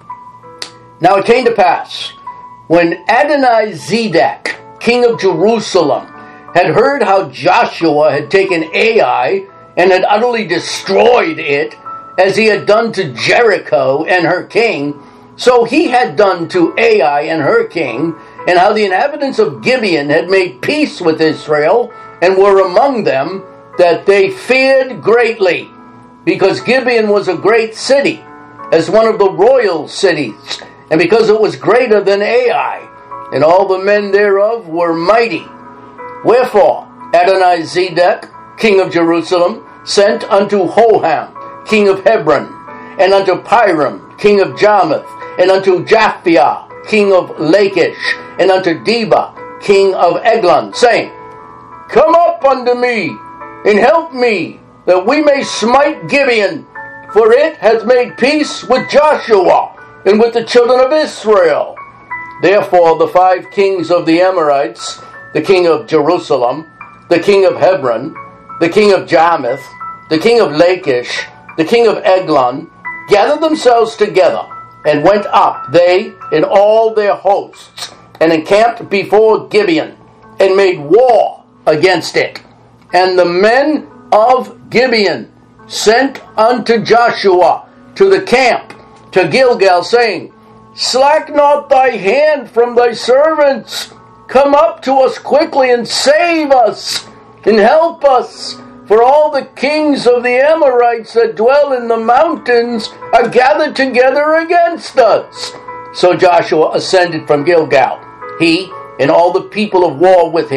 Now it came to pass, when Adonizedek, king of Jerusalem, had heard how Joshua had taken Ai, and had utterly destroyed it, as he had done to Jericho and her king, so he had done to Ai and her king, and how the inhabitants of Gibeon had made peace with Israel, and were among them, that they feared greatly, because Gibeon was a great city, as one of the royal cities, and because it was greater than Ai, and all the men thereof were mighty. Wherefore Adonizedek, king of Jerusalem, sent unto Hoham, king of Hebron, and unto Piram, king of Jarmuth, and unto Japhia, king of Lachish, and unto Deba, king of Eglon, saying, Come up unto me, and help me, that we may smite Gibeon, for it hath made peace with Joshua, and with the children of Israel. Therefore the 5 kings of the Amorites, the king of Jerusalem, the king of Hebron, the king of Jarmuth, the king of Lachish, the king of Eglon, gathered themselves together, and went up, they and all their hosts, and encamped before Gibeon, and made war against it. And the men of Gibeon sent unto Joshua to the camp, to Gilgal, saying, Slack not thy hand from thy servants. Come up to us quickly, and save us, and help us. For all the kings of the Amorites that dwell in the mountains are gathered together against us. So Joshua ascended from Gilgal, he and all the people of war with him,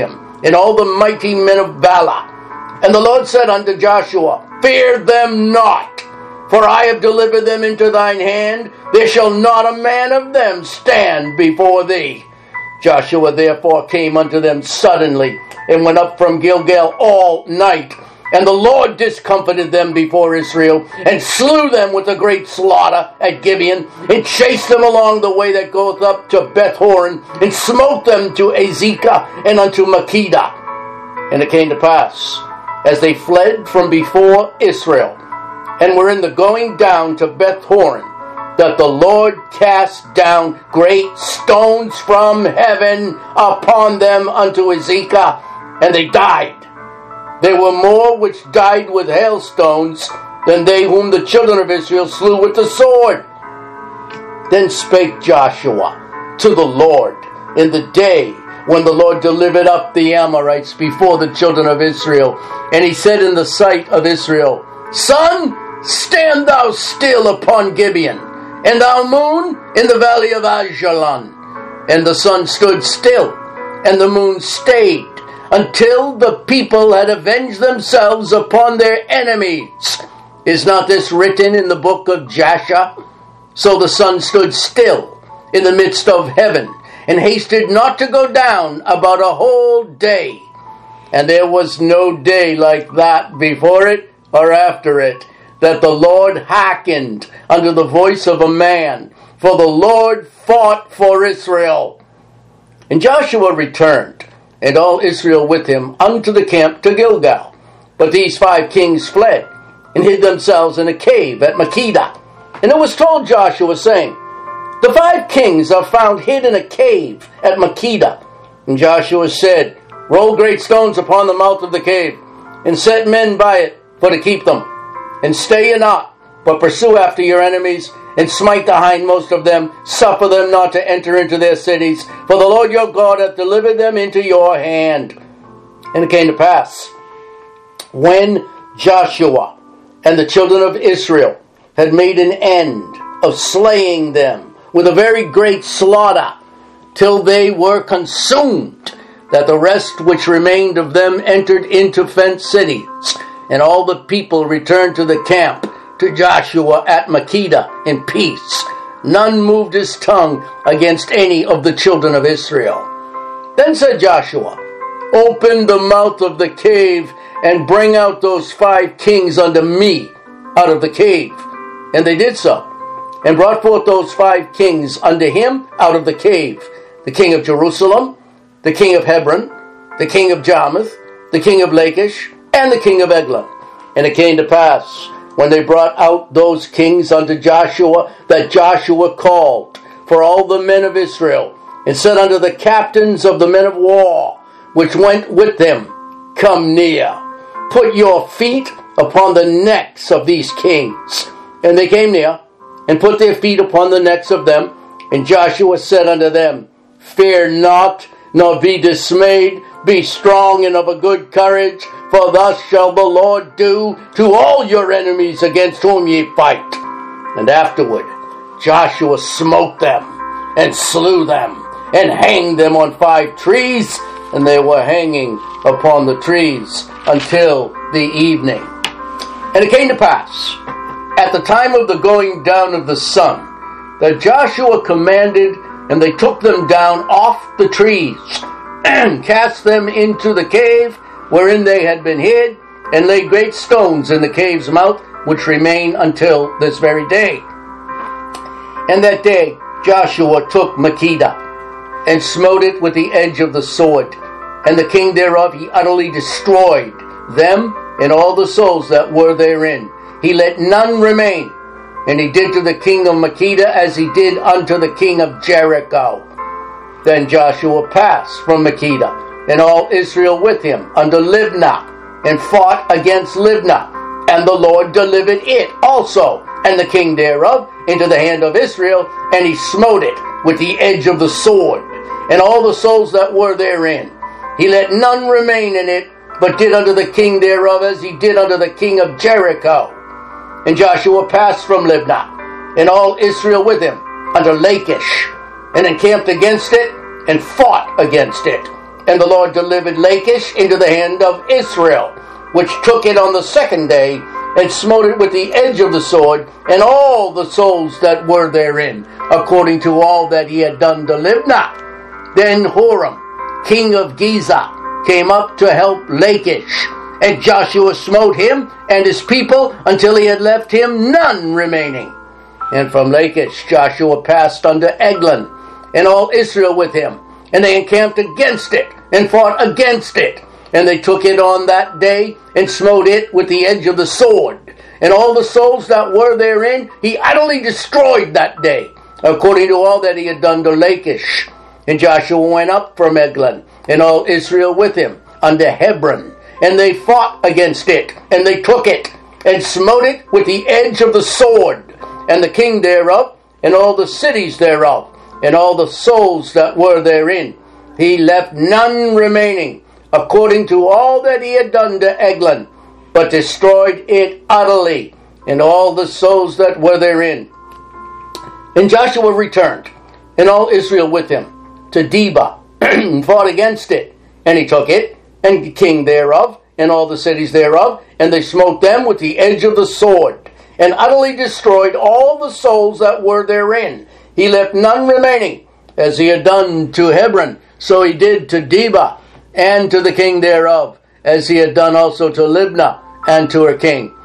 and all the mighty men of valor. And the Lord said unto Joshua, Fear them not, for I have delivered them into thine hand. There shall not a man of them stand before thee. Joshua therefore came unto them suddenly, and went up from Gilgal all night. And the Lord discomfited them before Israel, and slew them with a great slaughter at Gibeon, and chased them along the way that goeth up to Beth-horon, and smote them to Azekah and unto Makkedah. And it came to pass, as they fled from before Israel, and were in the going down to Beth-horon, that the Lord cast down great stones from heaven upon them unto Azekah, and they died. There were more which died with hailstones than they whom the children of Israel slew with the sword. Then spake Joshua to the Lord in the day when the Lord delivered up the Amorites before the children of Israel. And he said in the sight of Israel, Sun, stand thou still upon Gibeon, and thou moon in the valley of Ajalon. And the sun stood still, and the moon stayed, until the people had avenged themselves upon their enemies. Is not this written in the book of Jasher? So the sun stood still in the midst of heaven, and hasted not to go down about a whole day. And there was no day like that before it or after it, that the Lord hearkened unto the voice of a man, for the Lord fought for Israel. And Joshua returned, and all Israel with him, unto the camp to Gilgal. But these 5 kings fled, and hid themselves in a cave at Makkedah. And it was told Joshua, saying, The 5 kings are found hid in a cave at Makkedah. And Joshua said, Roll great stones upon the mouth of the cave, and set men by it for to keep them. And stay ye not, but pursue after your enemies, and smite the hindmost of them. Suffer them not to enter into their cities, for the Lord your God hath delivered them into your hand. And it came to pass, when Joshua and the children of Israel had made an end of slaying them with a very great slaughter, till they were consumed, that the rest which remained of them entered into fenced cities, and all the people returned to the camp to Joshua at Makkedah in peace. None moved his tongue against any of the children of Israel. Then said Joshua, Open the mouth of the cave, and bring out those 5 kings unto me out of the cave. And they did so, and brought forth those 5 kings unto him out of the cave, the king of Jerusalem, the king of Hebron, the king of Jarmuth, the king of Lachish, and the king of Eglon. And it came to pass, when they brought out those kings unto Joshua, that Joshua called for all the men of Israel, and said unto the captains of the men of war, which went with them, Come near, put your feet upon the necks of these kings. And they came near, and put their feet upon the necks of them. And Joshua said unto them, Fear not, nor be dismayed. Be strong and of a good courage, for thus shall the Lord do to all your enemies against whom ye fight. And afterward Joshua smote them, and slew them, and hanged them on 5 trees, and they were hanging upon the trees until the evening. And it came to pass, at the time of the going down of the sun, that Joshua commanded, and they took them down off the trees, and cast them into the cave wherein they had been hid, and laid great stones in the cave's mouth, which remain until this very day. And that day Joshua took Makkedah, and smote it with the edge of the sword, and the king thereof he utterly destroyed, them and all the souls that were therein. He let none remain. And he did to the king of Makkedah as he did unto the king of Jericho. Then Joshua passed from Makkedah, and all Israel with him, unto Libnah, and fought against Libnah. And the Lord delivered it also, and the king thereof, into the hand of Israel, and he smote it with the edge of the sword, and all the souls that were therein. He let none remain in it, but did unto the king thereof as he did unto the king of Jericho. And Joshua passed from Libnah, and all Israel with him, unto Lachish, and encamped against it, and fought against it. And the Lord delivered Lachish into the hand of Israel, which took it on the second day, and smote it with the edge of the sword, and all the souls that were therein, according to all that he had done to Libnah. Then Horam, king of Giza, came up to help Lachish, and Joshua smote him and his people until he had left him none remaining. And from Lachish Joshua passed unto Eglon, and all Israel with him, and they encamped against it, and fought against it. And they took it on that day, and smote it with the edge of the sword. And all the souls that were therein he utterly destroyed that day, according to all that he had done to Lachish. And Joshua went up from Eglon, and all Israel with him, unto Hebron. And they fought against it, and they took it, and smote it with the edge of the sword, and the king thereof, and all the cities thereof, and all the souls that were therein. He left none remaining, according to all that he had done to Eglon, but destroyed it utterly, and all the souls that were therein. And Joshua returned, and all Israel with him, to Debah, and fought against it. And he took it, and the king thereof, and all the cities thereof, and they smote them with the edge of the sword, and utterly destroyed all the souls that were therein. He left none remaining, as he had done to Hebron, so he did to Debah, and to the king thereof, as he had done also to Libnah, and to her king.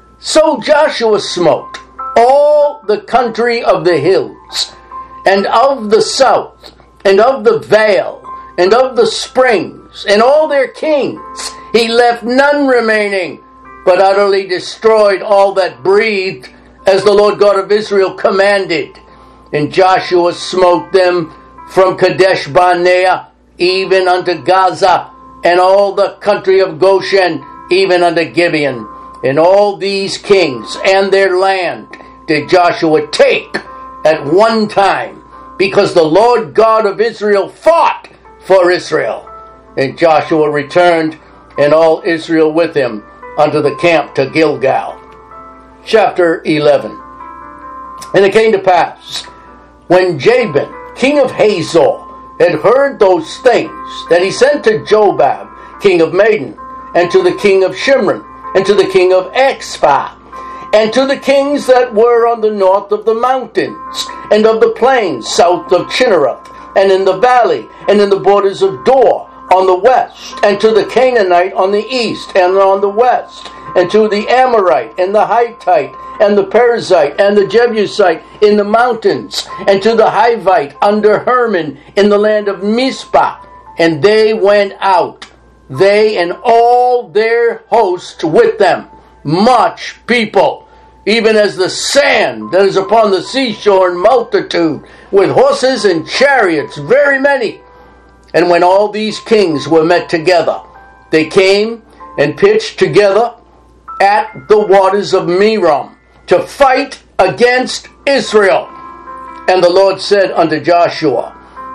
So Joshua smote all the country of the hills, and of the south, and of the vale, and of the springs, and all their kings. He left none remaining, but utterly destroyed all that breathed, as the Lord God of Israel commanded. And Joshua smote them from Kadesh Barnea, even unto Gaza, and all the country of Goshen, even unto Gibeon. And all these kings and their land did Joshua take at one time, because the Lord God of Israel fought for Israel. And Joshua returned, and all Israel with him, unto the camp to Gilgal. Chapter 11. And it came to pass, when Jabin, king of Hazor, had heard those things, that he sent to Jobab, king of Madon, and to the king of Shimron, and to the king of Exphah, and to the kings that were on the north of the mountains, and of the plains south of Chinneroth, and in the valley, and in the borders of Dor, on the west, and to the Canaanite on the east and on the west, and to the Amorite and the Hittite and the Perizzite and the Jebusite in the mountains, and to the Hivite under Hermon in the land of Mizpah. And they went out, they and all their host with them, much people, even as the sand that is upon the seashore in multitude, with horses and chariots, very many. And when all these kings were met together, they came and pitched together at the waters of Merom to fight against Israel. And the Lord said unto Joshua,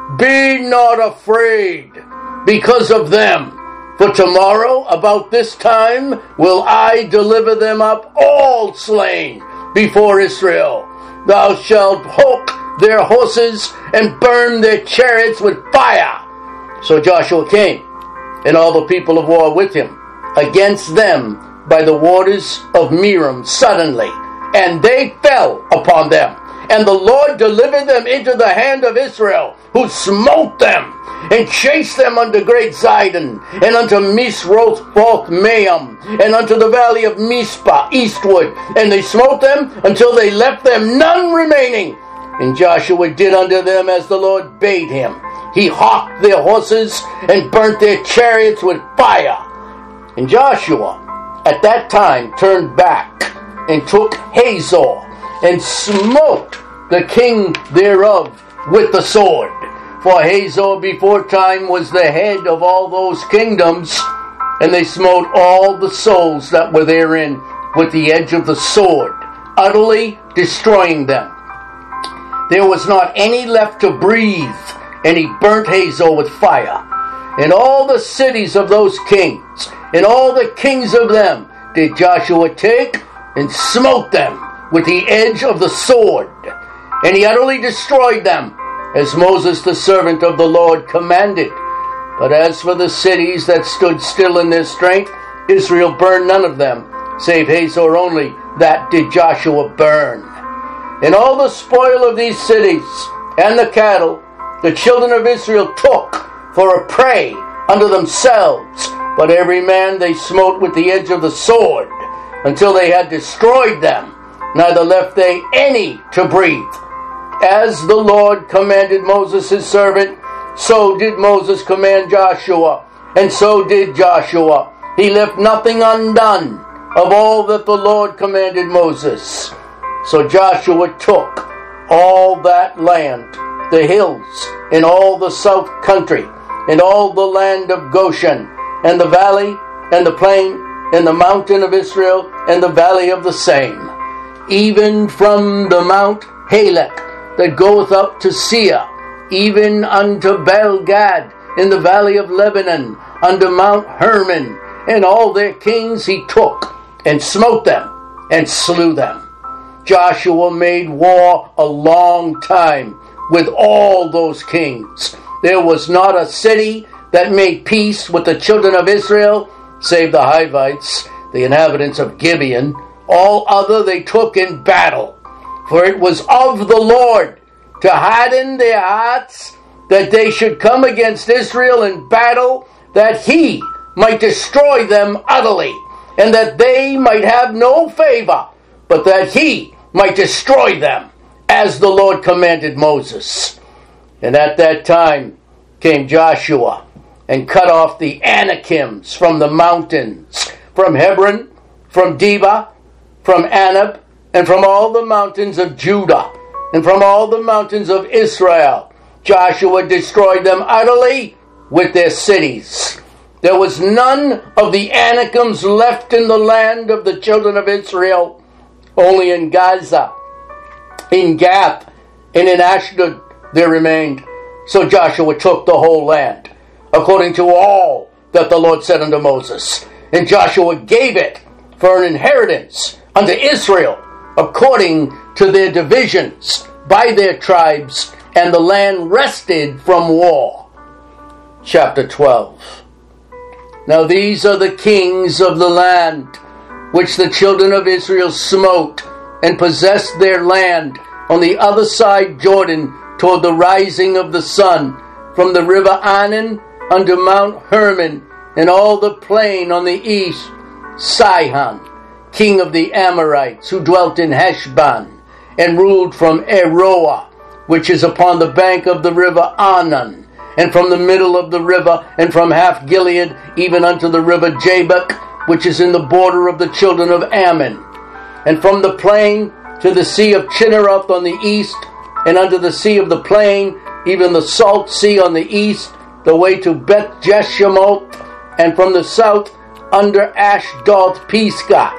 Be not afraid because of them, for tomorrow about this time will I deliver them up all slain before Israel. Thou shalt hook their horses and burn their chariots with fire. So Joshua came, and all the people of war with him, against them by the waters of Merom suddenly, and they fell upon them. And the Lord delivered them into the hand of Israel, who smote them, and chased them unto great Zidon, and unto Misroth-Maim, and unto the valley of Mizpah eastward. And they smote them until they left them none remaining. And Joshua did unto them as the Lord bade him. He hawked their horses and burnt their chariots with fire. And Joshua at that time turned back and took Hazor and smote the king thereof with the sword. For Hazor before time was the head of all those kingdoms, and they smote all the souls that were therein with the edge of the sword, utterly destroying them. There was not any left to breathe, and he burnt Hazor with fire. And all the cities of those kings, and all the kings of them, did Joshua take and smote them with the edge of the sword. And he utterly destroyed them, as Moses the servant of the Lord commanded. But as for the cities that stood still in their strength, Israel burned none of them, save Hazor only, that did Joshua burn. And all the spoil of these cities, and the cattle, the children of Israel took for a prey unto themselves. But every man they smote with the edge of the sword, until they had destroyed them, neither left they any to breathe. As the Lord commanded Moses his servant, so did Moses command Joshua, and so did Joshua. He left nothing undone of all that the Lord commanded Moses. So Joshua took all that land, the hills, and all the south country, and all the land of Goshen, and the valley, and the plain, and the mountain of Israel, and the valley of the same, even from the Mount Halak that goeth up to Seir, even unto Baal-gad in the valley of Lebanon, unto Mount Hermon, and all their kings he took, and smote them, and slew them. Joshua made war a long time with all those kings. There was not a city that made peace with the children of Israel, save the Hivites, the inhabitants of Gibeon. All other they took in battle. For it was of the Lord to harden their hearts, that they should come against Israel in battle, that he might destroy them utterly, and that they might have no favor, but that he might destroy them, as the Lord commanded Moses. And at that time came Joshua, and cut off the Anakims from the mountains, from Hebron, from Debah, from Anab, and from all the mountains of Judah, and from all the mountains of Israel. Joshua destroyed them utterly with their cities. There was none of the Anakims left in the land of the children of Israel. Only in Gaza, in Gath, and in Ashdod there remained. So Joshua took the whole land, according to all that the Lord said unto Moses. And Joshua gave it for an inheritance unto Israel, according to their divisions, by their tribes, and the land rested from war. Chapter 12. Now these are the kings of the land, which the children of Israel smote, and possessed their land on the other side Jordan, toward the rising of the sun, from the river Arnon unto Mount Hermon, and all the plain on the east. Sihon, king of the Amorites, who dwelt in Heshbon, and ruled from Aroah, which is upon the bank of the river Arnon, and from the middle of the river, and from half Gilead, even unto the river Jabbok, which is in the border of the children of Ammon, and from the plain to the sea of Chinneroth on the east, and unto the sea of the plain, even the salt sea on the east, the way to Beth Jeshimoth, and from the south under Ashdoth Pisgah,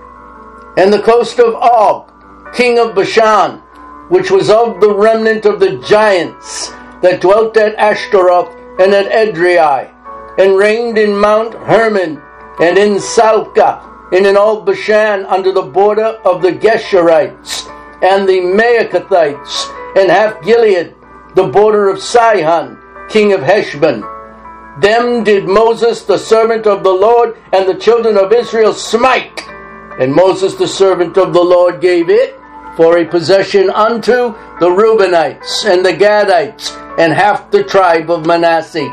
and the coast of Og, king of Bashan, which was of the remnant of the giants that dwelt at Ashtaroth and at Edrei, and reigned in Mount Hermon, and in Salcah, and in all Bashan under the border of the Geshurites, and the Maacathites, and half Gilead, the border of Sihon, king of Heshbon. Them did Moses the servant of the Lord and the children of Israel smite, and Moses the servant of the Lord gave it for a possession unto the Reubenites and the Gadites, and half the tribe of Manasseh.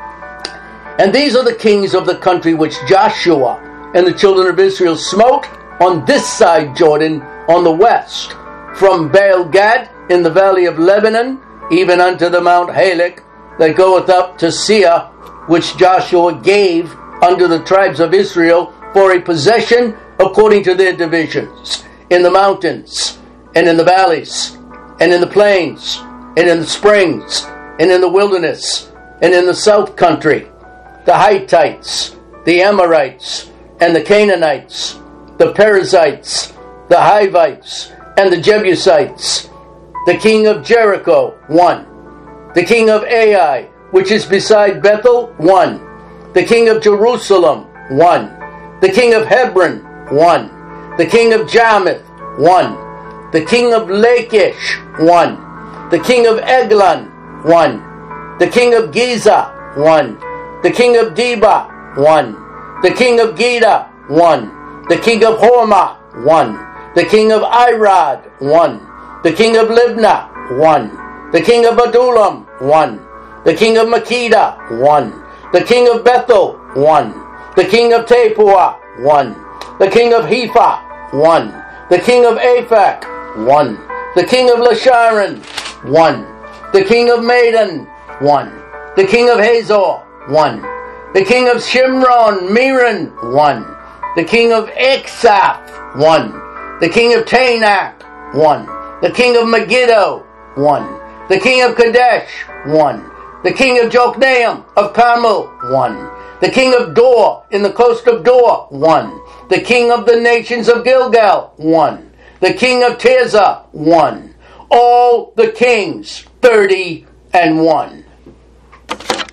And these are the kings of the country which Joshua and the children of Israel smote on this side Jordan on the west, from Baal-gad in the valley of Lebanon, even unto the Mount Halak that goeth up to Seir, which Joshua gave unto the tribes of Israel for a possession according to their divisions, in the mountains, and in the valleys, and in the plains, and in the springs, and in the wilderness, and in the south country, the Hittites, the Amorites, and the Canaanites, the Perizzites, the Hivites, and the Jebusites, the king of Jericho, 1, the king of Ai, which is beside Bethel, 1, the king of Jerusalem, 1, the king of Hebron, 1, the king of Jarmuth, 1, the king of Lachish, 1, the king of Eglon, 1, the king of Giza, 1, The king of Deba, 1. The king of Geda, 1. The king of Hormah, 1. The king of Irad, 1. The king of Libnah, 1. The king of Adullam, 1. The king of Makkedah, 1. The king of Bethel, 1. The king of Tappuah, 1. The king of Hepha, 1. The king of Aphek, 1. The king of Lasharon, 1. The king of Madon, 1. The king of Hazor, 1. The king of Shimron, Meron, 1. The king of Exaph, 1. The king of Tanakh, 1. The king of Megiddo, 1. The king of Kadesh, 1. The king of Jokneam of Carmel, 1. The king of Dor in the coast of Dor, 1. The king of the nations of Gilgal, 1. The king of Tirzah, 1. All the kings, 30 and 1.